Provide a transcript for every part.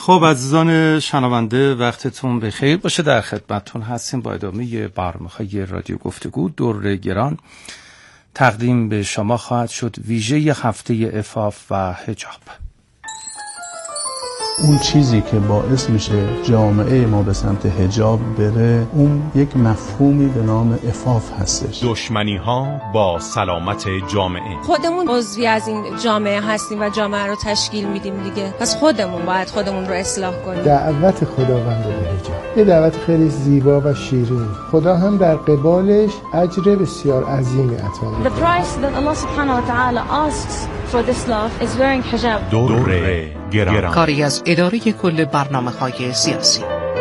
خب عزیزان شنونده وقتتون بخیر باشه. در خدمتتون هستیم با ادامه برنامه‌های رادیو گفتگو. دور گران تقدیم به شما خواهد شد ویژه هفته عفاف و حجاب. اون چیزی که باعث میشه جامعه ما به سمت حجاب بره، اون یک مفهومی به نام عفاف هستش. دشمنی ها با سلامت جامعه. خودمون عضوی از این جامعه هستیم و جامعه رو تشکیل میدیم دیگه، پس خودمون باید خودمون رو اصلاح کنیم. دعوت خداوند به حجاب یه دعوت خیلی زیبا و شیرین، خدا هم در قبالش اجر بسیار عظیمی عطا میکنه. The price that Allah subhanahu wa ta'ala asks for this love is wearing hijab. دور گران. کاری از اداره کل برنامه‌های سیاسی.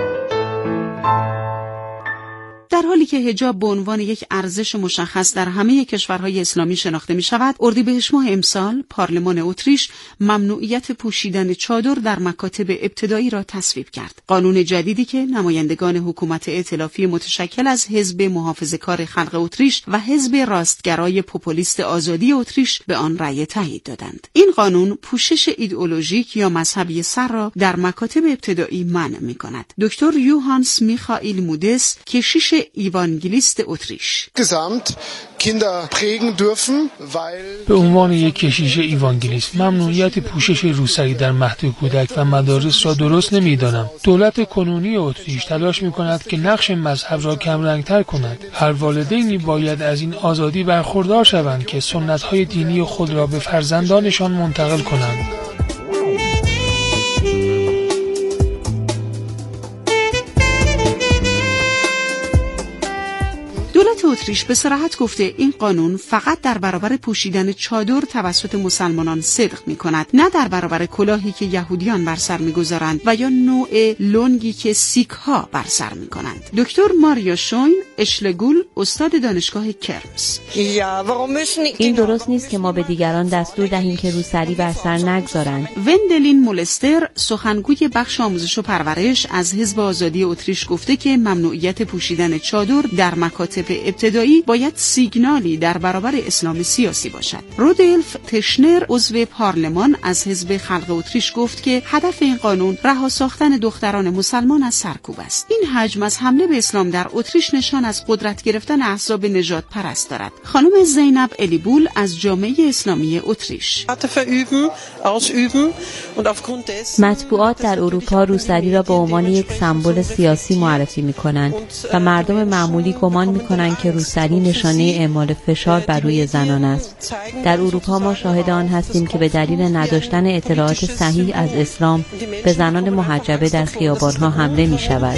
در حالی که حجاب به عنوان یک ارزش مشخص در همه کشورهای اسلامی شناخته می شود، اردیبهشت ماه امسال پارلمان اتریش ممنوعیت پوشیدن چادر در مکاتب ابتدایی را تصویب کرد. قانون جدیدی که نمایندگان حکومت ائتلافی متشکل از حزب محافظه‌کار خلق اتریش و حزب راستگرای پوپولیست آزادی اتریش به آن رأی تایید دادند. این قانون پوشش ایدئولوژیک یا مذهبی سر را در مکاتب ابتدایی منع می کند. دکتر یوهانس میخائیل مودس، کشیش ایوانگلیست اتریش: به عنوان یک کشیش ایوانگلیست ممنوعیت پوشش روسری در مهد کودک و مدارس را درست نمی‌دانم. دولت کنونی اتریش تلاش می‌کند که نقش مذهب را کمرنگ‌تر کند. هر والدینی باید از این آزادی برخوردار شوند که سنت‌های دینی خود را به فرزندانشان منتقل کنند. دولت اتریش به صراحت گفته این قانون فقط در برابر پوشیدن چادر توسط مسلمانان صدق می کند، نه در برابر کلاهی که یهودیان بر سر می گذارند و یا نوع لنگی که سیک ها بر سر می کنند. دکتر ماریا شوین اشلگول، استاد دانشگاه کرمس: این درست نیست که ما به دیگران دستور دهیم که روسری بر سر نگذارند. وندلین مولستر، سخنگوی بخش آموزش و پرورش از حزب آزادی اتریش، گفته که ممنوعیت پوشیدن چادر در مکاتب ابتدایی باید سیگنالی در برابر اسلام سیاسی باشد. رودولف تشنر، عضو پارلمان از حزب خلق اتریش، گفت که هدف این قانون رها ساختن دختران مسلمان از سرکوب است. این حجم از حمله به اسلام در اتریش نشان از قدرت گرفتن احزاب نژاد پرست دارد. خانم زینب الیبول از جامعه اسلامی اتریش: مطبوعات در اروپا روسری را به عنوان یک سمبل سیاسی معرفی می‌کنند و مردم معمولی گمان می‌کنند که روسری نشانه اعمال فشار بر روی زنان است. در اروپا ما شاهد آن هستیم که به دلیل نداشتن اطلاعات صحیح از اسلام به زنان محجبه در خیابان‌ها حمله می‌شود.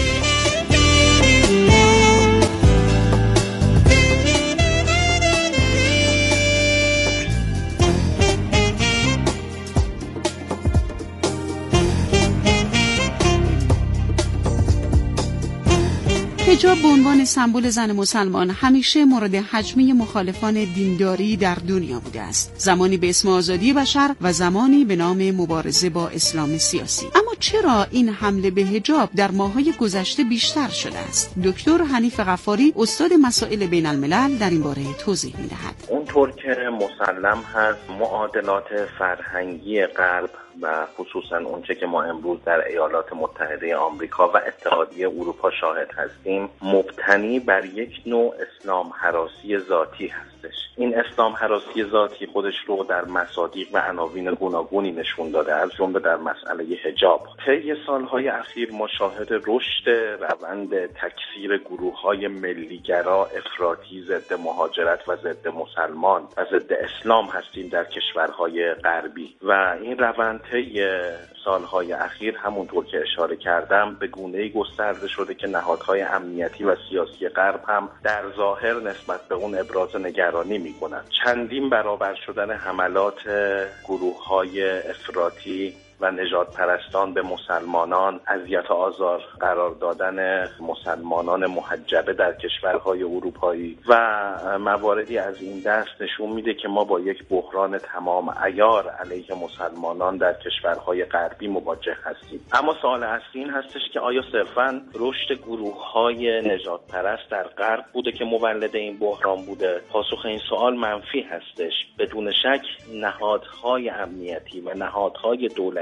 حجاب به عنوان سمبل زن مسلمان همیشه مورد هجوم مخالفان دینداری در دنیا بوده است. زمانی به اسم آزادی بشر و زمانی به نام مبارزه با اسلام سیاسی. اما چرا این حمله به حجاب در ماه‌های گذشته بیشتر شده است؟ دکتر حنیف غفاری، استاد مسائل بین الملل، در این باره توضیح می‌دهد. اونطور که مسلم هست، معادلات فرهنگی غرب و خصوصا اونچه که ما امروز در ایالات متحده آمریکا و اتحادیه اروپا شاهد هستیم، مبتنی بر یک نوع اسلام هراسی ذاتی هستش. این اسلام هراسی ذاتی خودش رو در مصادیق و عناوین گوناگونی نشون داده، از جمله در مسئله حجاب. طی سالهای اخیر ما شاهد رشد روند تکثیر گروه‌های ملیگرا، افراطی، ضد مهاجرت و ضد مسلمان و ضد اسلام هستیم در کشورهای غربی و این روند طی سالهای اخیر همونطور که اشاره کردم به گونه‌ای گسترده شده که نهادهای امنیتی و سیاسی غرب هم در ظاهر نسبت به اون ابراز نگرانی می‌کنند. چندین برابر شدن حملات گروه‌های افراطی و نژاد پرستان به مسلمانان، اذیت و آزار قرار دادن مسلمانان محجبه در کشورهای اروپایی و مواردی از این دست نشون میده که ما با یک بحران تمام عیار علیه مسلمانان در کشورهای غربی مواجه هستیم. اما سوال اصلی این هستش که آیا صرفاً رشد گروه‌های نژاد پرست در غرب بوده که مولد این بحران بوده؟ پاسخ این سوال منفی هستش. بدون شک نهادهای امنیتی و نهادهای دولتی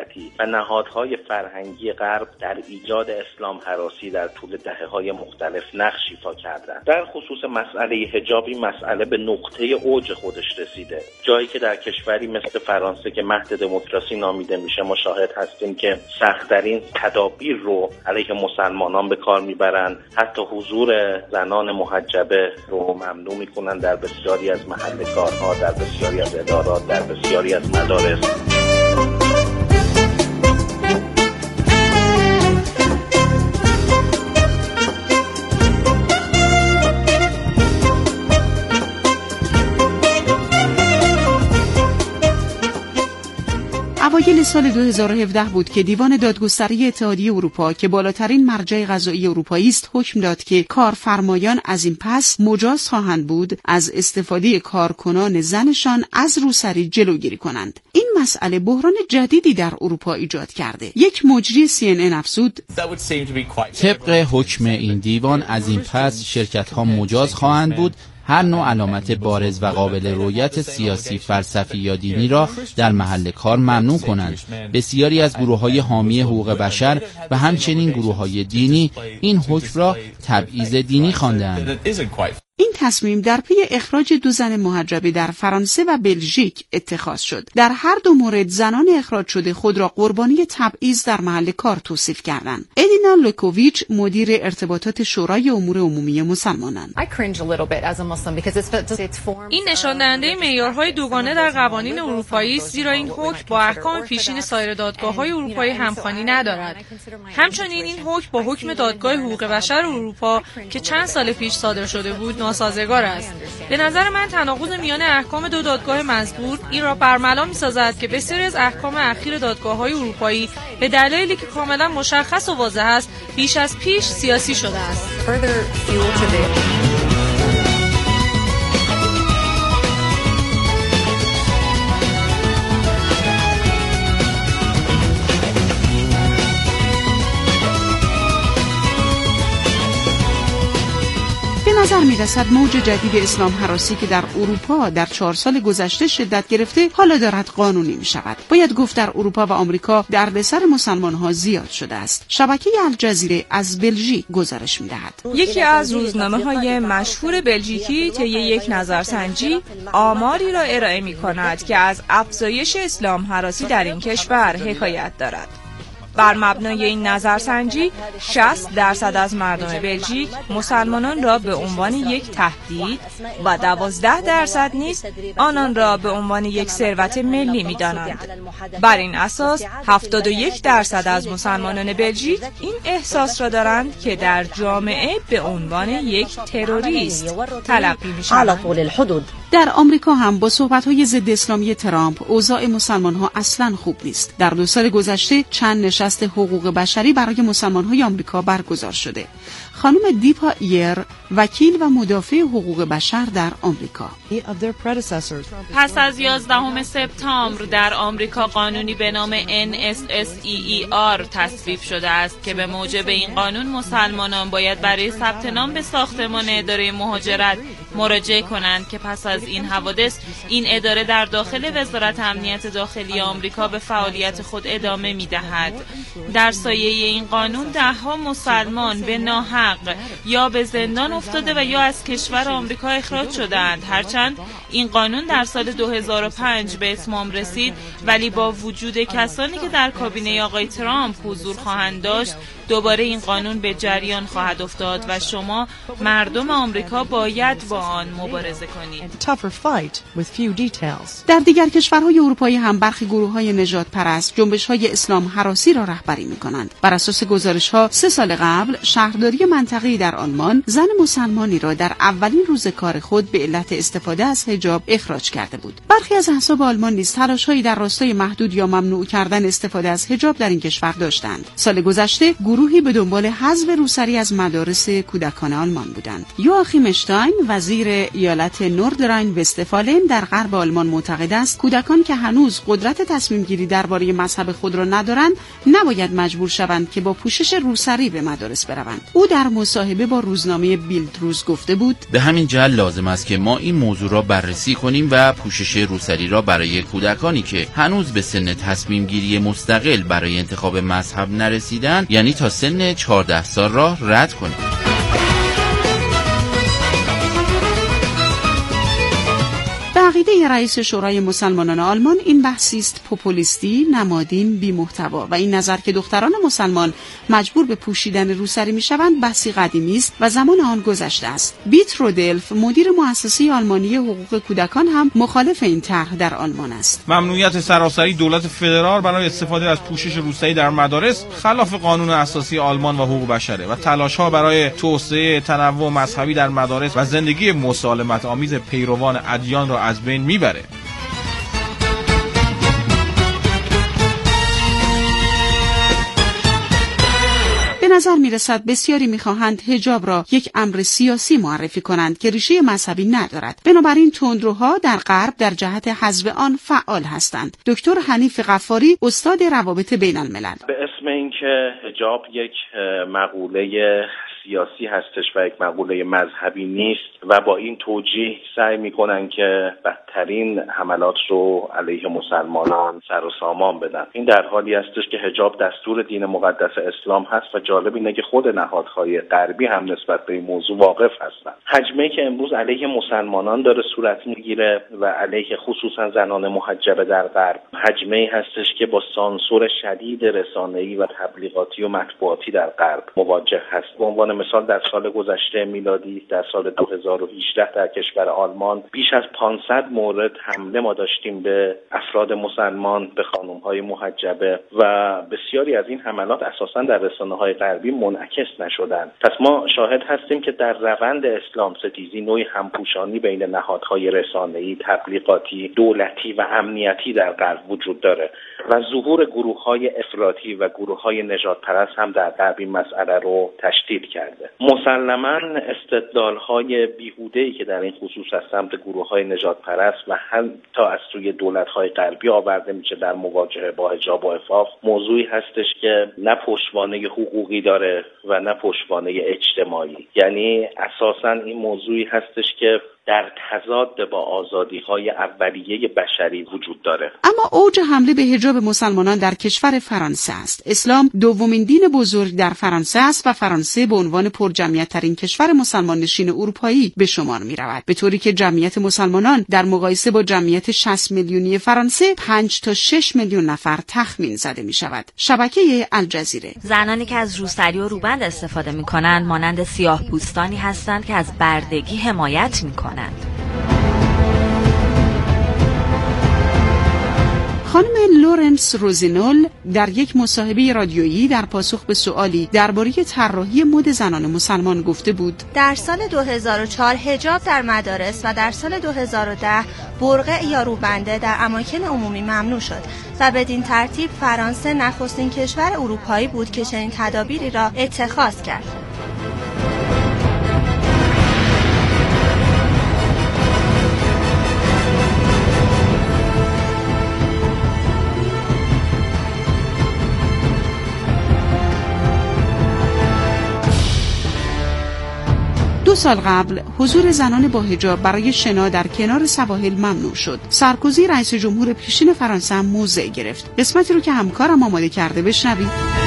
مدتی و نهادهای فرهنگی غرب در ایجاد اسلام هراسی در طول دهه‌های مختلف نقش ایفا کردند. در خصوص مسئله حجاب این مسئله به نقطه اوج خودش رسیده. جایی که در کشوری مثل فرانسه که مهد دموکراسی نامیده میشه ما شاهد هستیم که سخت‌ترین تدابیر رو علیه مسلمانان به کار میبرن، حتی حضور زنان محجبه رو ممنوع میکنن در بسیاری از محل کارها، در بسیاری از ادارات، در بسیاری از مدارس. اوایل سال 2017 بود که دیوان دادگستری اتحادیه اروپا که بالاترین مرجع قضایی اروپایی است حکم داد که کارفرمایان از این پس مجاز خواهند بود از استفاده کارکنان زنشان از روسری جلوگیری کنند. این مسئله بحران جدیدی در اروپا ایجاد کرده. یک مجری CNN افزود: طبق حکم این دیوان از این پس شرکت‌ها مجاز خواهند بود هر نوع علامت بارز و قابل رؤیت سیاسی، فلسفی یا دینی را در محل کار ممنوع کنند. بسیاری از گروه‌های حامی حقوق بشر و همچنین گروه‌های دینی این حکم را تبعیض دینی خوانده‌اند. این تصمیم در پی اخراج 2 زن محجبه در فرانسه و بلژیک اتخاذ شد. در هر دو مورد زنان اخراج شده خود را قربانی تبعیض در محل کار توصیف کردند. ادینا لوکوویچ مدیر ارتباطات شورای امور عمومی مسلمانان: این نشان دهنده معیارهای دوگانه در قوانین اروپایی است، زیرا این حکم با احکام پیشین سایر دادگاه‌های اروپایی همخوانی ندارد. همچنین این حکم با حکم دادگاه حقوق بشر اروپا که چند سال پیش صادر شده بود ناسازگار است. به نظر من تناقض میان احکام دو دادگاه مذکور این را برملا می‌سازد که بسیاری از احکام اخیر دادگاه‌های اروپایی به دلایلی که کاملا مشخص و واضح است بیش از پیش سیاسی شده است. به نظر می‌رسد موج جدید اسلام هراسی که در اروپا در 4 سال گذشته شدت گرفته حالا دارد قانونی می‌شود. باید گفت در اروپا و آمریکا دردسر مسلمان‌ها زیاد شده است. شبکه الجزیره از بلژیک گزارش می‌دهد. یکی از روزنامه‌های مشهور بلژیکی طی یک نظرسنجی آماری را ارائه می‌کند که از افزایش اسلام هراسی در این کشور حکایت دارد. بر مبنای این نظرسنجی 60% از مردم بلژیک مسلمانان را به عنوان یک تهدید و 12% نیز آنان را به عنوان یک ثروت ملی می‌دانند. بر این اساس 71% از مسلمانان بلژیک این احساس را دارند که در جامعه به عنوان یک تروریست تلقی می‌شوند. در آمریکا هم با صحبت‌های ضد اسلامی ترامپ اوضاع مسلمان‌ها اصلاً خوب نیست. در 2 سال گذشته چند نشست حقوق بشری برای مسلمان‌های آمریکا برگزار شده. خانم دیپا ایر، وکیل و مدافع حقوق بشر در آمریکا: پس از 11 سپتامبر در آمریکا قانونی به نام NSSEER تصویب شده است که به موجب این قانون مسلمانان باید برای ثبت نام به ساختمان اداره مهاجرت مراجعه کنند که پس از این حوادث این اداره در داخل وزارت امنیت داخلی آمریکا به فعالیت خود ادامه می‌دهد. در سایه این قانون 10 مسلمان به ناحق یا به زندان افتاده و یا از کشور آمریکا اخراج شدند. هرچند این قانون در سال 2005 به اتمام رسید، ولی با وجود کسانی که در کابینه آقای ترامپ حضور خواهند داشت دوباره این قانون به جریان خواهد افتاد و شما مردم آمریکا باید با آن مبارزه کنید. در دیگر کشورهای اروپایی هم برخی گروه‌های نژاد پرست جنبش‌های اسلام هراسی را رهبری می‌کنند. بر اساس گزارش‌ها 3 سال قبل شهرداری منطقه‌ای در آلمان زن مسلمانی را در اولین روز کار خود به علت استفاده از حجاب اخراج کرده بود. برخی از احزاب آلمان نیز تلاش‌هایی در راستای محدود یا ممنوع کردن استفاده از حجاب در این کشور داشتند. سال گذشته گروهی به دنبال حذف روسری از مدارس کودکان آلمان بودند. یواخیم اشتاین وزیر ایالت نوردراین وستفالن در غرب آلمان معتقد است کودکان که هنوز قدرت تصمیم گیری درباره مذهب خود را ندارند نباید مجبور شوند که با پوشش روسری به مدارس بروند. او در مصاحبه با روزنامه بیلد روز گفته بود: به همین جهت لازم است که ما این موضوع را بررسی کنیم و پوشش روسری را برای کودکانی که هنوز به سن تصمیم گیری مستقل برای انتخاب مذهب نرسیدند، یعنی تا سن 14 سال را رد کنیم. به عقیده رئیس شورای مسلمانان آلمان این بحثی است پوپولیستی، نمادین، بی محتوا و این نظر که دختران مسلمان مجبور به پوشیدن روسری میشوند بحثی قدیمی است و زمان آن گذشته است. بیت رودلف مدیر مؤسسه آلمانی حقوق کودکان هم مخالف این طرح در آلمان است. ممنوعیت سراسری دولت فدرال برای استفاده از پوشش روسری در مدارس خلاف قانون اساسی آلمان و حقوق بشره و تلاش‌ها برای توسعه تنوع مذهبی در مدارس و زندگی مسالمت آمیز پیروان ادیان را از بین میبره. به نظر میرسد بسیاری میخواهند حجاب را یک امر سیاسی معرفی کنند که ریشه مذهبی ندارد. بنابراین تندروها در غرب در جهت حذف آن فعال هستند. دکتر حنیف غفاری استاد روابط بین الملل: به اسم اینکه حجاب یک مقوله سیاسی هستش و یک مقوله مذهبی نیست و با این توجیه سعی میکنن که بدترین حملات رو علیه مسلمانان سر و سامان بدن. این در حالی هستش که حجاب دستور دین مقدس اسلام هست و جالب اینه که خود نهادهای غربی هم نسبت به این موضوع واقف هستن. حجمه‌ای که امروز علیه مسلمانان داره صورت میگیره و علیه خصوصا زنان محجبه در غرب حجمه‌ای هستش که با سانسور شدید رسانه‌ای و تبلیغاتی و مطبوعاتی در غرب مواجه هست. به عنوان مثال در سال گذشته میلادی در سال 2018 در کشور آلمان بیش از 500 مورد حمله ما داشتیم به افراد مسلمان، به خانم‌های محجبه و بسیاری از این حملات اساساً در رسانه‌های غربی منعکس نشدند. پس ما شاهد هستیم که در روند اسلام ستیزی نوعی همپوشانی بین نهادهای رسانه‌ای، تبلیغاتی، دولتی و امنیتی در غرب وجود داره و ظهور گروه‌های افراطی و گروه‌های نژادپرست هم در غرب این مسئله رو تشدید کرده. مسلماً استدلال‌های بیهوده‌ای که در این خصوص از سمت گروه‌های نژادپرست و حتی از سوی دولت‌های غربی آورده میشه در مواجهه با حجاب و عفاف موضوعی هستش که نه پشتوانه حقوقی داره و نه پشتوانه اجتماعی. یعنی اساساً این موضوعی هستش که در تضاد با آزادی‌های اولیه بشری وجود داره. اما اوج حمله به حجاب مسلمانان در کشور فرانسه است. اسلام دومین دین بزرگ در فرانسه است و فرانسه به عنوان پرجمعیت‌ترین کشور مسلمان نشین اروپایی به شمار می‌رود، به طوری که جمعیت مسلمانان در مقایسه با جمعیت 60 میلیونی فرانسه 5 تا 6 میلیون نفر تخمین زده می‌شود. شبکه الجزیره: زنانی که از روسری و روبند استفاده می‌کنند مانند سیاه‌پوستانی هستند که از بردگی حمایت می‌کنند. خانم لورنس روزینول در یک مصاحبه رادیویی در پاسخ به سوالی درباره طراحی مد زنان مسلمان گفته بود: در سال 2004 حجاب در مدارس و در سال 2010 برقع یا روبنده در اماکن عمومی ممنوع شد و بدین ترتیب فرانسه نخستین کشور اروپایی بود که چنین تدابیری را اتخاذ کرد. دو سال قبل حضور زنان با حجاب برای شنا در کنار سواحل ممنوع شد. سارکوزی رئیس جمهور پیشین فرانسه هم موضع گرفت. قسمتی رو که همکارم آماده کرده بشنوید.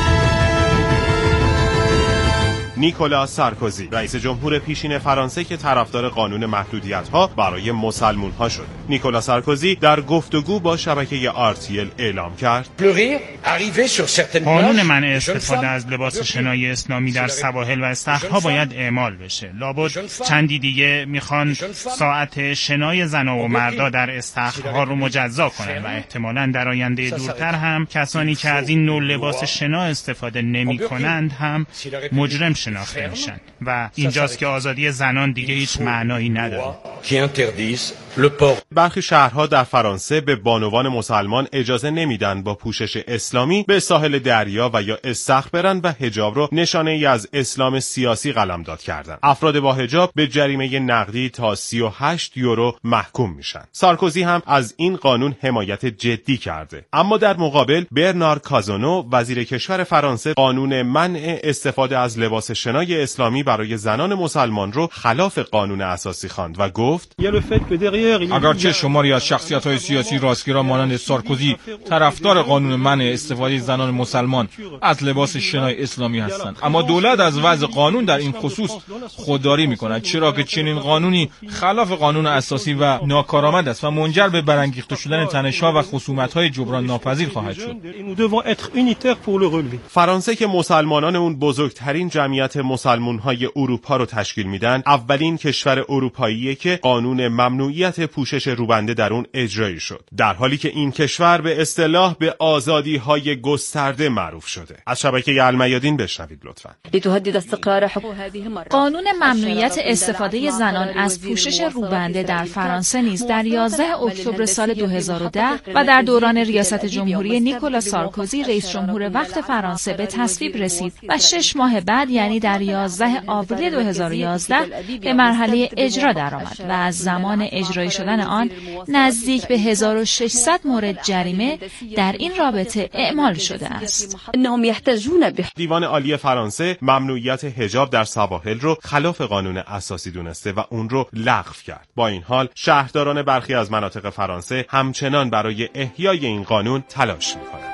نیکولا سارکوزی رئیس جمهور پیشین فرانسه که طرفدار قانون محدودیت‌ها برای مسلمان‌ها شده. نیکولا سارکوزی در گفتگو با شبکه RTL اعلام کرد: قانون منع استفاده از لباس شنای اسلامی در سواحل و استخرها باید اعمال بشه. لابد چندی دیگه میخوان ساعت شنای زنا و مردا در استخرها رو مجزا کنن و احتمالاً در آینده دورتر هم کسانی که از این نوع لباس شنا استفاده نمی‌کنند هم مجرم شناخته میشن و اینجاست که آزادی زنان دیگه هیچ معنایی نداره. برخی شهرها در فرانسه به بانوان مسلمان اجازه نمیدن با پوشش اسلامی به ساحل دریا و یا استخر برن و حجاب رو نشانه ای از اسلام سیاسی قلمداد کردن. افراد با حجاب به جریمه نقدی تا 38 یورو محکوم میشن. سارکوزی هم از این قانون حمایت جدی کرده. اما در مقابل برنار کازونو وزیر کشور فرانسه قانون منع استفاده از لباس شنای اسلامی برای زنان مسلمان رو خلاف قانون اساسی خواند و گفت اگرچه شماری از شخصیت‌های سیاسی راستگرا مانند سارکوزی طرفدار قانون منع استفاده زنان مسلمان از لباس شنای اسلامی هستند، اما دولت از وضع قانون در این خصوص خودداری می‌کند، چرا که چنین قانونی خلاف قانون اساسی و ناکارآمد است و منجر به برانگیخته شدن تنش‌ها و خصومت‌های جبران ناپذیر خواهد شد. فرانسه که مسلمانان اون بزرگترین جمعیت مسلمان‌های اروپا رو تشکیل میدن، اولین کشور اروپاییه که قانون ممنوعیت پوشش روبنده در اون اجرایی شد، در حالی که این کشور به اصطلاح به آزادی‌های گسترده معروف شده. از شبکه المیادین بشنوید لطفاً. قانون ممنوعیت استفاده زنان از پوشش روبنده در فرانسه نیز در 11 اکتبر سال 2010 و در دوران ریاست جمهوری نیکولا سارکوزی رئیس جمهور وقت فرانسه به تصویب رسید و 6 ماه بعد یعنی در 11 آوریل 2011 به مرحله اجرا درآمد و از زمان اجرایی شدن آن نزدیک به 1600 مورد جریمه در این رابطه اعمال شده است. دیوان عالی فرانسه ممنوعیت حجاب در سواحل رو خلاف قانون اساسی دونسته و اون رو لغو کرد. با این حال شهرداران برخی از مناطق فرانسه همچنان برای احیای این قانون تلاش می‌کنند.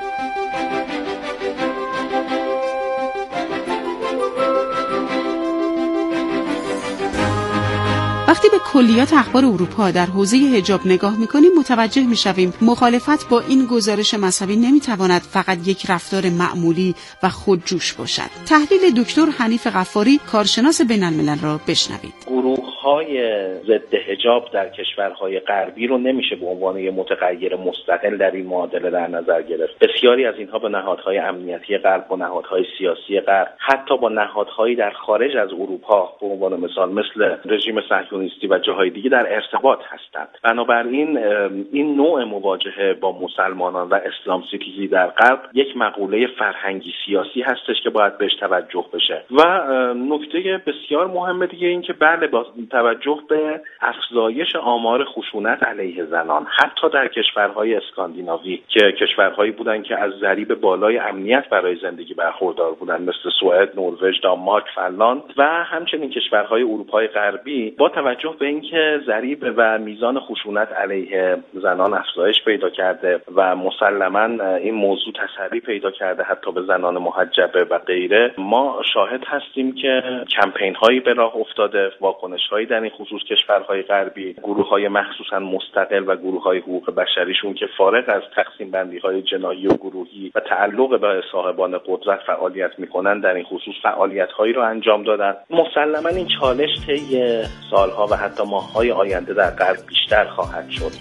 وقتی به کلیات اخبار اروپا در حوزه حجاب نگاه می‌کنیم متوجه می‌شویم مخالفت با این گزارش مذهبی نمی‌تواند فقط یک رفتار معمولی و خودجوش باشد. تحلیل دکتر حنیف غفاری کارشناس بین‌الملل را بشنوید. گروه‌های ضد حجاب در کشورهای غربی رو نمیشه به عنوان یک متغیر مستقل در این معادله در نظر گرفت. بسیاری از اینها با نهادهای امنیتی غرب و نهادهای سیاسی غرب، حتی با نهادهایی در خارج از اروپا به عنوان مثال مثل رژیم صهیونیستی و جاهای دیگه در ارتباط هستند. بنابراین این نوع مواجهه با مسلمانان و اسلام ستیزی در غرب یک مقوله فرهنگی سیاسی هستش که باید بهش توجه بشه. و نکته بسیار مهم دیگه این که بله با توجه به افزایش آمار خشونت علیه زنان حتی در کشورهای اسکاندیناوی که کشورهایی بودن که از ضریب بالای امنیت برای زندگی برخوردار بودن مثل سوئد، نروژ، دانمارک، فنلاند و همچنین کشورهای اروپای غربی، با توجه به اینکه ضریب و میزان خشونت علیه زنان افزایش پیدا کرده و مسلماً این موضوع تسری پیدا کرده حتی به زنان محجبه و غیره، ما شاهد هستیم که کمپین هایی به راه افتاده، واکنش هایی در این خصوص کشورهای غربی، گروه های مخصوصاً مستقل و گروه های حقوق بشریشون که فارغ از تقسیم بندی های جنایی و گروهی و تعلق به صاحبان قدرت فعالیت میکنن در این خصوص فعالیت هایی رو انجام دادن. مسلماً این چالش طی سالها و حتی ماه‌های آینده در غرب بیشتر خواهد شد.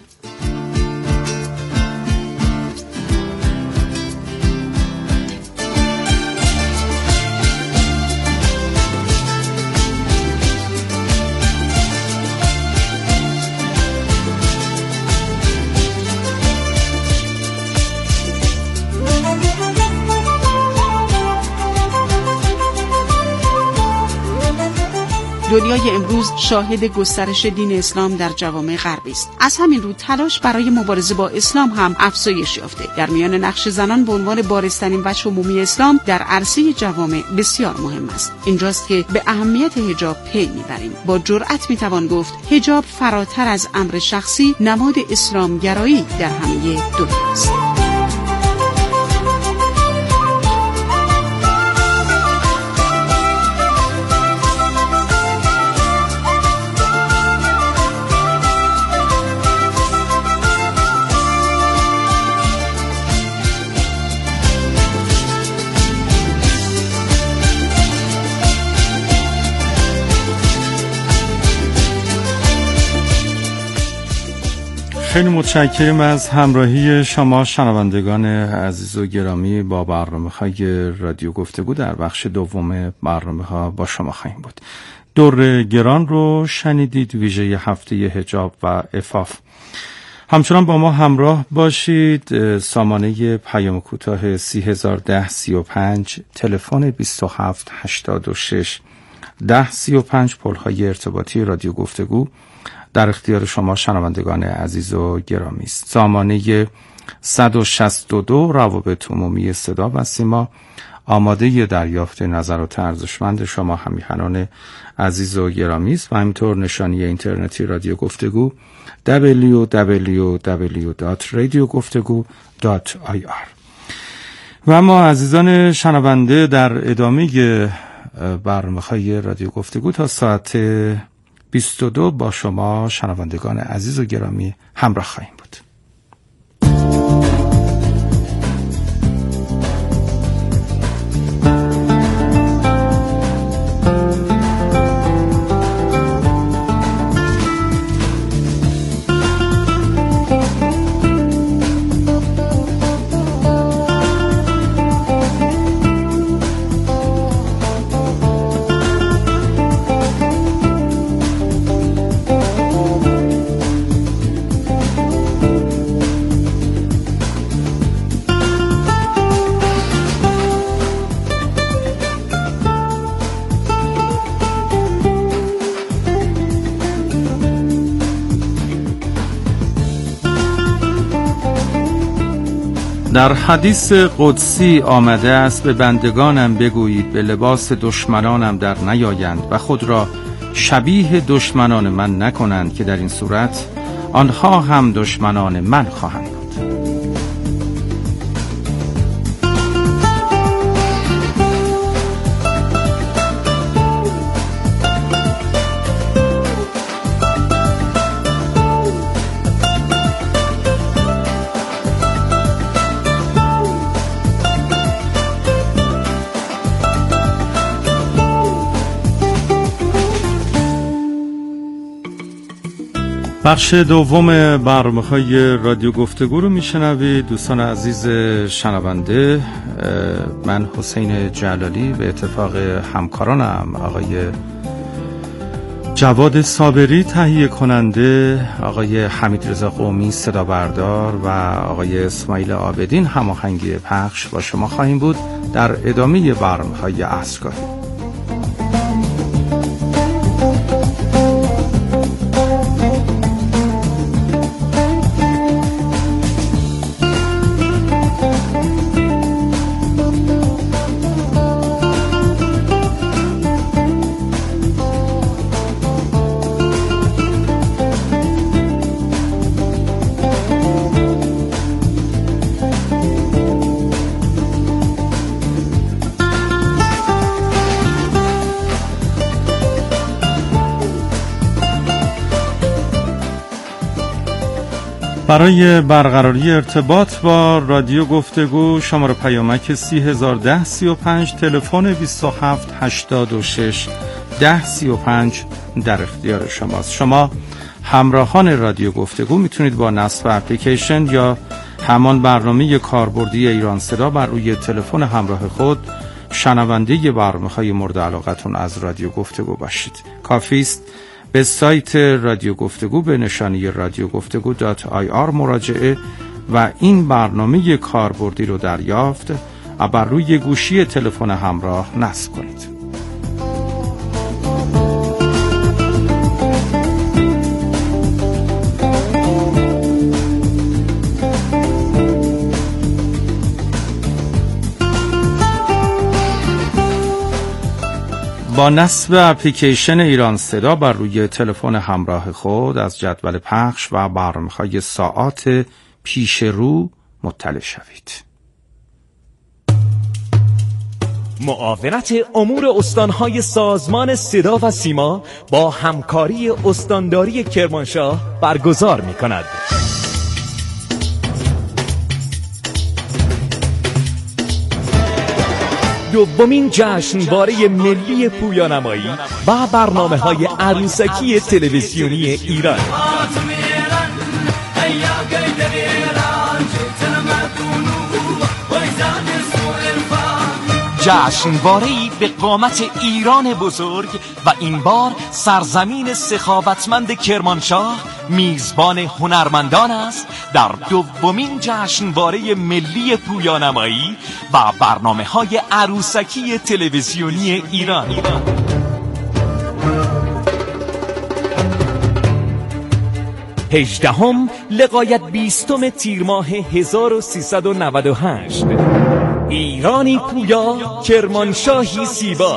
دنیای امروز شاهد گسترش دین اسلام در جوامع غربی است. از همین رو تلاش برای مبارزه با اسلام هم افزایش یافته. در میان نقش زنان به عنوان بارزترین وجه عمومی اسلام در عرصه جوامع بسیار مهم است. اینجاست که به اهمیت حجاب پی میبریم. با جرأت میتوان گفت حجاب فراتر از امر شخصی نماد اسلامگرایی در همه دنیا است. خیلی متشکرم از همراهی شما شنوندگان عزیز و گرامی. با برنامه‌های رادیو گفتگو در بخش دوم برنامه‌ها با شما خواهیم بود. دور گران رو شنیدید، ویژه هفته حجاب و عفاف. همچنان با ما همراه باشید. سامانه پیام کوتاه 301035، تلفن 2786 1035، پل‌های ارتباطی رادیو گفتگو در اختیار شما شنوندگان عزیز و گرامی است. سامانه 162 روابط عمومی صدا و سیما آماده دریافت نظرات ارزشمند شما همیهنان عزیز و گرامی است و همینطور نشانی اینترنتی رادیو گفتگو www.radiogoftegu.ir. و اما عزیزان شنونده در ادامه برنامه‌های رادیو گفتگو تا ساعت 22 با شما شنوندگان عزیز و گرامی همراه خواهیم بود. در حدیث قدسی آمده است به بندگانم بگویید به لباس دشمنانم در نیایند و خود را شبیه دشمنان من نکنند که در این صورت آنها هم دشمنان من خواهند بود. بخش دوم برنامه‌های رادیو گفتگو رو میشنوید دوستان عزیز شنونده. من حسین جلالی به اتفاق همکارانم آقای جواد صابری تهیه کننده، آقای حمیدرضا قومی صدا بردار و آقای اسماعیل عابدین هماهنگی پخش با شما خواهیم بود در ادامه برنامه‌های عصرگاهی. برای برقراری ارتباط با رادیو گفتگو شماره پیامک 301035، تلفن 2786 1035 در اختیار شماست. شما همراهان رادیو گفتگو میتونید با نصب اپلیکیشن یا همان برنامه کاربردی ایران صدا بر روی تلفن همراه خود شنونده برنامه‌های مورد علاقتون از رادیو گفتگو باشید. کافی است به سایت رادیو گفتگو به نشانی radiogoftegu.ir مراجعه و این برنامه کاربردی رو دریافت و بر روی گوشی تلفن همراه نصب کنید. با نصب اپلیکیشن ایران صدا بر روی تلفن همراه خود از جدول پخش و برنامه‌های ساعات پیش رو مطلع شوید. معاونت امور استانهای سازمان صدا و سیما با همکاری استانداری کرمانشاه برگزار می‌کند. دومین جشنواره ملی پویانمایی و برنامه‌های عروسکی تلویزیونی ایران جشنواره‌ای به قامت ایران بزرگ و این بار سرزمین سخاوتمند کرمانشاه میزبان هنرمندان است در دومین جشنواره ملی پویانمایی و برنامه‌های عروسکی تلویزیونی ایران. هجدهم لقایت 20 تیر ماه 1398 ایرانی پویا، کرمانشاهی زیبا.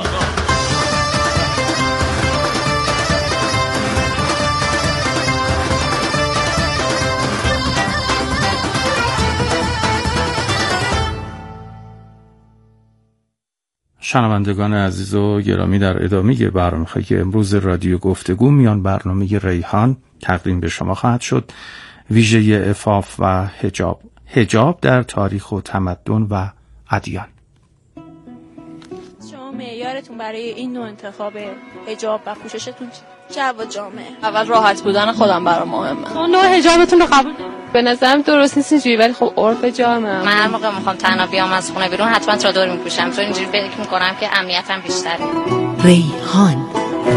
شنوندگان عزیز و گرامی، در ادامه برنامه‌های امروز رادیو گفتگو میان برنامه ریحان تقدیم به شما خواهد شد. ویژه عفاف و حجاب در تاریخ و تمدن و ادیان. شما معیارتون برای این نوع انتخاب حجاب و پوششتون جو جامعه؟ اول راحت بودن خودم برام مهمه. شما نوع حجابتون رو قبول دارید؟ به نظرم درست نیست اینجوری، ولی خب عرف جامعه. من هر موقع میخوام تنها بیام از خونه بیرون حتما چادر میپوشم، چون اینجوری فکر میکنم که امنیتم بیشتره. ریحان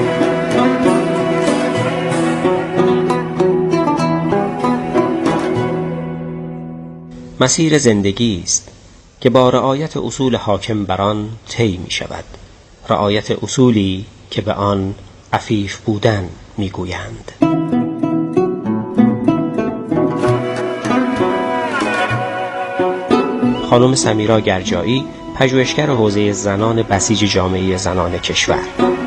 مسیر زندگی است که با رعایت اصول حاکم بر آن طی می شود، رعایت اصولی که به آن عفیف بودن می گویند. خانم سمیرا گرجایی، پژوهشگر حوزه زنان بسیج جامعه زنان کشور.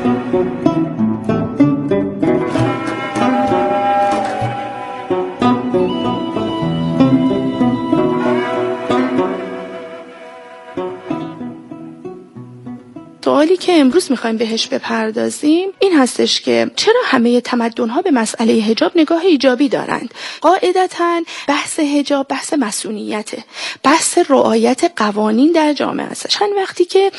سوالی که امروز میخوایم بهش بپردازیم این هستش که چرا همه تمدن‌ها به مسئله حجاب نگاه ایجابی دارند؟ قاعدتاً بحث حجاب بحث مسئولیته، بحث رعایت قوانین در جامعه است. چند وقتی که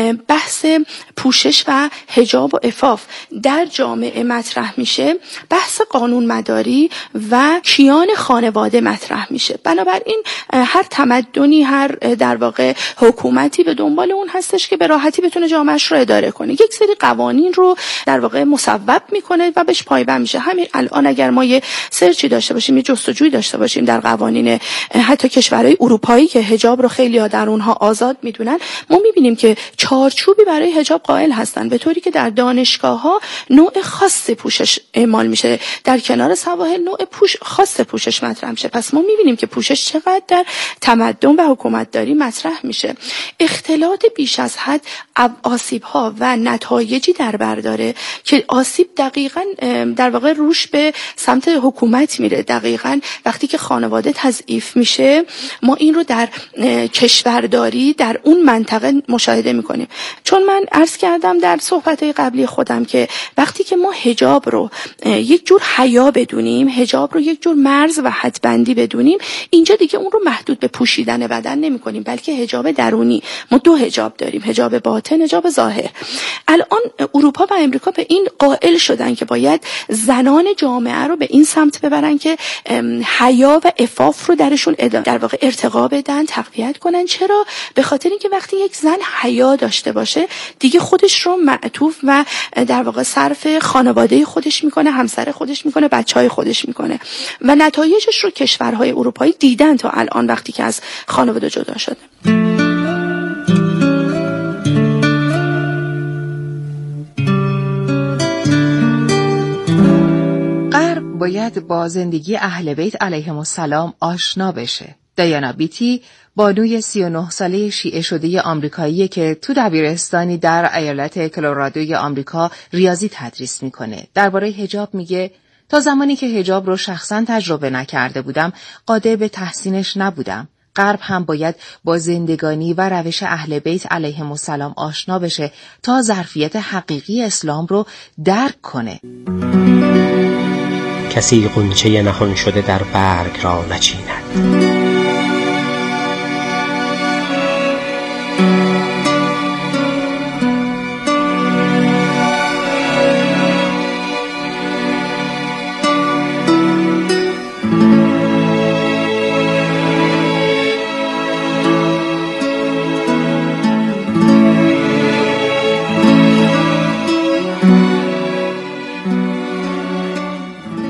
بحث پوشش و حجاب و عفاف در جامعه مطرح میشه، بحث قانون مداری و کیان خانواده مطرح میشه. بنابراین هر تمدنی، هر در واقع حکومتی به دنبال اون هستش که به راحتی بتونه جامعهش رو اداره کنه، یک سری قوانین رو در واقع مصوب میکنه و بهش پایبند میشه. همین الان اگر ما یه سرچی داشته باشیم، یه جستجویی داشته باشیم در قوانین حتی کشورهای اروپایی که حجاب رو خیلی در اونها آزاد میدونن، ما میبینیم که چارچوبی برای حجاب قائل هستن، به طوری که در دانشگاه‌ها نوع خاص پوشش اعمال میشه، در کنار سواحل نوع خاص پوشش مطرح میشه. پس ما میبینیم که پوشش چقدر در تمدن و حکومتداری مطرح میشه. اختلاط بیش از حد آسیب‌ها و نتایجی در بر داره که آسیب دقیقاً در واقع روش به سمت حکومت میره. دقیقاً وقتی که خانواده تضعیف میشه، ما این رو در کشورداری در اون منطقه مشاهده میکنیم. چون من عرض کردم در صحبت‌های قبلی خودم که وقتی که ما حجاب رو یک جور حیا بدونیم، حجاب رو یک جور مرز و حدبندی بدونیم، اینجا دیگه اون رو محدود به پوشیدن بدن نمی‌کنیم، بلکه حجاب درونی. ما دو حجاب داریم، حجاب باطن، حجاب ظاهر. الان اروپا و امریکا به این قائل شدن که باید زنان جامعه رو به این سمت ببرن که حیا و عفاف رو درشون در واقع ارتقا بدن، تقویت کنن. چرا؟ به خاطر اینکه وقتی یک زن حیا داشته باشه، دیگه خودش رو معطوف و در واقع صرف خانواده خودش میکنه، همسر خودش میکنه، بچهای خودش میکنه و نتایجش رو کشورهای اروپایی دیدن تا الان وقتی که از خانواده جدا شده. باید با زندگی اهل بیت علیهم السلام آشنا بشه. دیانا بیتی بانوی 39 ساله شیعه شده آمریکایی که تو دبیرستانی در ایالت کلرادوی آمریکا ریاضی تدریس میکنه. درباره حجاب میگه تا زمانی که حجاب رو شخصا تجربه نکرده بودم قادر به تحسینش نبودم. غرب هم باید با زندگانی و روش اهل بیت علیهم السلام آشنا بشه تا ظرفیت حقیقی اسلام رو درک کنه. کسی غنچه نهان شده در برگ را نچیند.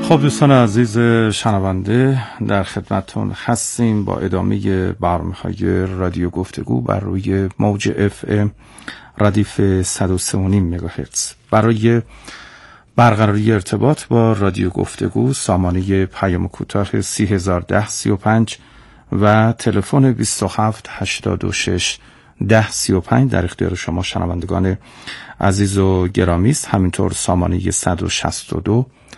خب دوستان عزیز شنونده، در خدمتتون هستیم با ادامه برنامه‌های رادیو گفتگو بر روی موج FM ردیف 103.5 مگاهرتز. برای برقراری ارتباط با رادیو گفتگو سامانه پیام کوتاه 301035 و تلفن 2786 1035 در اختیار شما شنوندگان عزیز و گرامی است. همینطور سامانه 162